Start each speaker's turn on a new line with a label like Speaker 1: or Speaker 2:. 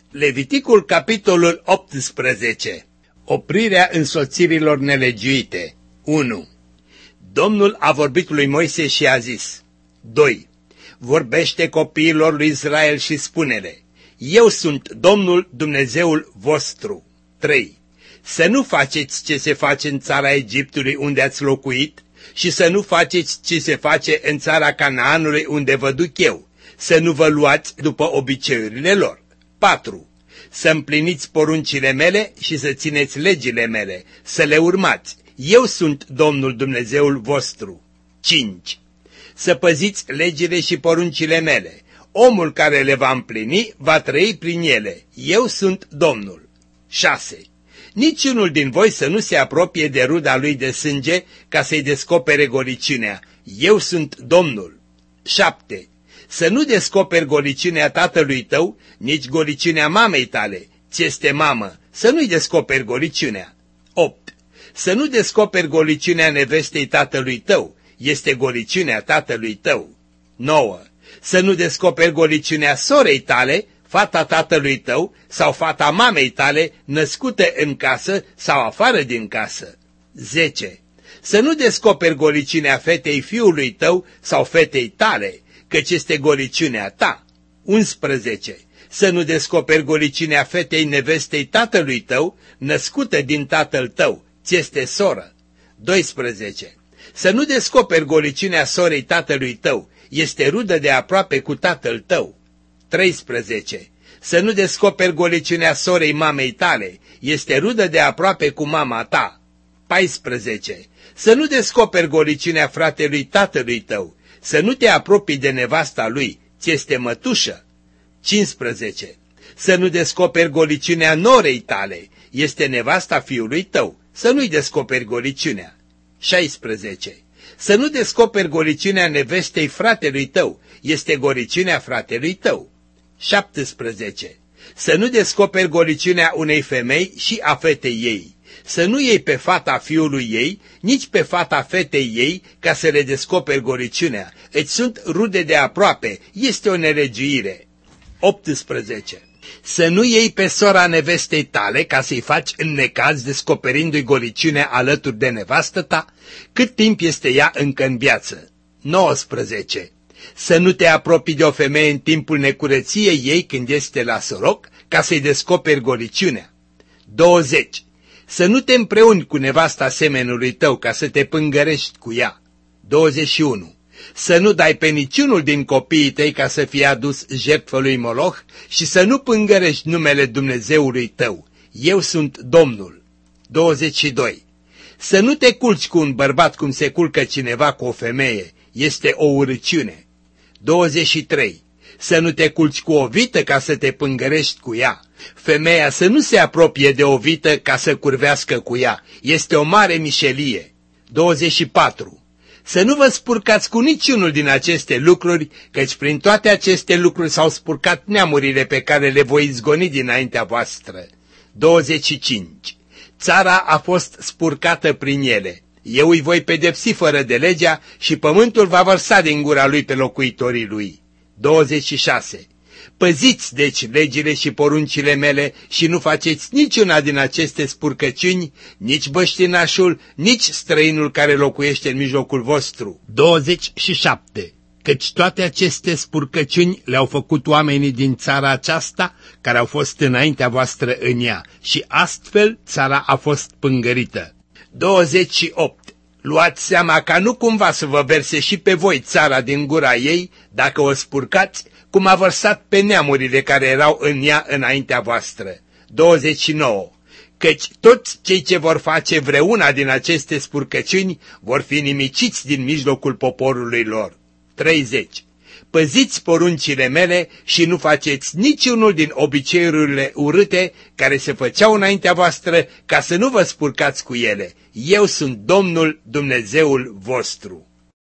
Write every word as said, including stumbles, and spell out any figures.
Speaker 1: Leviticul, capitolul optsprezece. Oprirea însoțirilor nelegiuite. unu. Domnul a vorbit lui Moise și a zis. doi. Vorbește copiilor lui Israel și spune-le: Eu sunt Domnul Dumnezeul vostru. trei. Să nu faceți ce se face în țara Egiptului unde ați locuit și să nu faceți ce se face în țara Canaanului unde vă duc eu, să nu vă luați după obiceiurile lor. patru. Să împliniți poruncile mele și să țineți legile mele, să le urmați. Eu sunt Domnul Dumnezeul vostru. cinci. Să păziți legile și poruncile mele. Omul care le va împlini va trăi prin ele. Eu sunt Domnul. șase. Niciunul din voi să nu se apropie de ruda lui de sânge ca să-i descopere goliciunea. Eu sunt Domnul. șapte. Să nu descoperi goliciunea tatălui tău, nici goliciunea mamei tale, ți este mamă, să nu-i descoperi goliciunea. opt. Să nu descoperi goliciunea nevestei tatălui tău, este goliciunea tatălui tău. nouă. Să nu descoperi goliciunea sorei tale, fata tatălui tău sau fata mamei tale, născută în casă sau afară din casă. zece. Să nu descoperi goliciunea fetei fiului tău sau fetei tale, căci este goliciunea ta. unsprezece. Să nu descoperi goliciunea fetei nevestei tatălui tău, născută din tatăl tău, ți este soră. doisprezece. Să nu descoperi goliciunea sorei tatălui tău, este rudă de aproape cu tatăl tău. treisprezece. Să nu descoperi goliciunea sorei mamei tale, este rudă de aproape cu mama ta. paisprezece. Să nu descoperi goliciunea fratelui tatălui tău, să nu te apropii de nevasta lui, ți este mătușă. cincisprezece. Să nu descoperi goliciunea norei tale, este nevasta fiului tău, să nu-i descoperi goliciunea. șaisprezece. Să nu descoperi goliciunea nevestei fratelui tău, este goliciunea fratelui tău. șaptesprezece. Să nu descoperi goliciunea unei femei și a fetei ei, să nu iei pe fata fiului ei, nici pe fata fetei ei, ca să le descoperi goliciunea, îți sunt rude de aproape, este o nelegiuire. optsprezece. Să nu iei pe sora nevestei tale ca să-i faci în necaz descoperindu-i goliciunea alături de nevastă ta, cât timp este ea încă în viață. nouăsprezece. Să nu te apropii de o femeie în timpul necurăției ei când este la soroc, ca să-i descoperi goliciunea. douăzeci. Să nu te împreuni cu nevasta semenului tău ca să te pângărești cu ea. douăzeci și unu. Să nu dai pe niciunul din copiii tăi ca să fie adus jertfă lui Moloch și să nu pângărești numele Dumnezeului tău. Eu sunt Domnul. douăzeci și doi. Să nu te culci cu un bărbat cum se culcă cineva cu o femeie, este o urăciune. douăzeci și trei. Să nu te culci cu o vită ca să te pângărești cu ea. Femeia să nu se apropie de o vită ca să curvească cu ea, este o mare mișelie. douăzeci și patru. Să nu vă spurcați cu niciunul din aceste lucruri, căci prin toate aceste lucruri s-au spurcat neamurile pe care le voi izgoni dinaintea voastră. douăzeci și cinci. Țara a fost spurcată prin ele. Eu îi voi pedepsi fără de legea și pământul va vărsa din gura lui pe locuitorii lui. douăzeci și șase. Păziți deci legile și poruncile mele și nu faceți niciuna din aceste spurcăciuni, nici băștinașul, nici străinul care locuiește în mijlocul vostru. douăzeci și șapte. Căci toate aceste spurcăciuni le-au făcut oamenii din țara aceasta care au fost înaintea voastră în ea și astfel țara a fost pângărită. douăzeci și opt. Luați seama ca nu cumva să vă verse și pe voi țara din gura ei, dacă o spurcați, cum a vărsat pe neamurile care erau în ea înaintea voastră. douăzeci și nouă. Căci toți cei ce vor face vreuna din aceste spurcăciuni vor fi nimiciți din mijlocul poporului lor. treizeci. Păziți poruncile mele și nu faceți niciunul din obiceiurile urâte care se făceau înaintea voastră, ca să nu vă spurcați cu ele. Eu sunt Domnul Dumnezeul vostru.